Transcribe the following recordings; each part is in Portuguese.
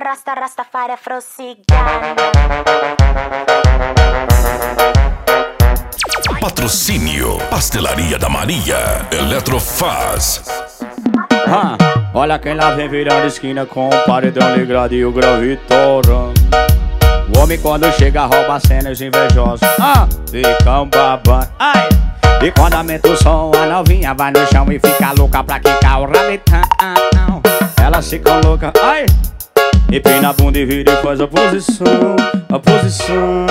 Rastafari Frocigano. Patrocínio Pastelaria da Maria, Eletrofaz. Olha quem lá vem virando esquina com o paredão ligado e o gravitorando. O homem quando chega rouba cenas invejosos. Ficam babando. E quando aumenta o som, a novinha vai no chão e fica louca pra quicar o rabetão. Elas ficam loucas, empina a bunda e vira e faz a posição. A posição.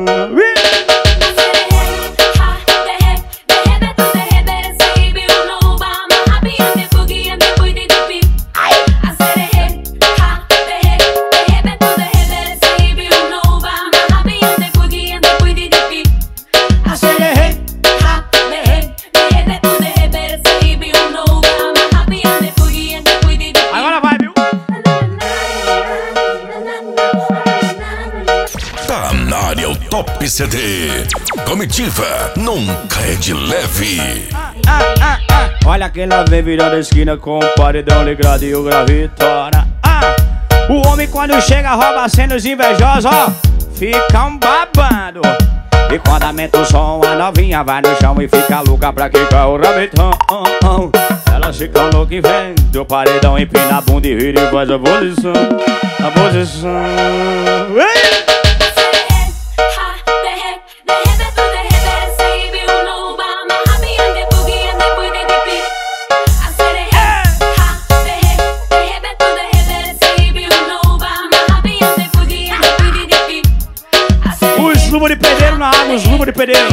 Tá na área o Top CD. Comitiva nunca é de leve. Olha quem lá vem virando a esquina com o paredão ligado e o gravitora. O homem quando chega rouba cenas invejosos, ficam babando. E quando aumenta o som, a novinha vai no chão e fica louca pra quicar o rabetão. Elas ficam loucas e vem do paredão, empina a bunda e vira e faz a posição. A posição. Os luvos de pedreiro na água, os luvos de pedreiro.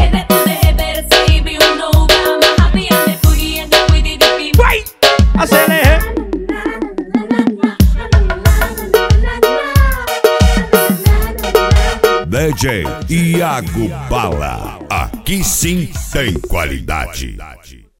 Vai! Acelera! DJ Iago Bala. Aqui sim tem qualidade.